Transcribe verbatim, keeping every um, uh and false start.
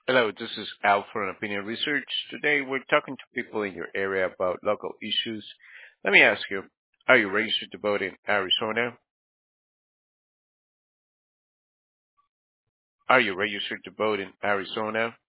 Hello, this is Al from Opinion Research. Today we're talking to people in your area about local issues. Let me ask you, are you registered to vote in Arizona? Are you registered to vote in Arizona?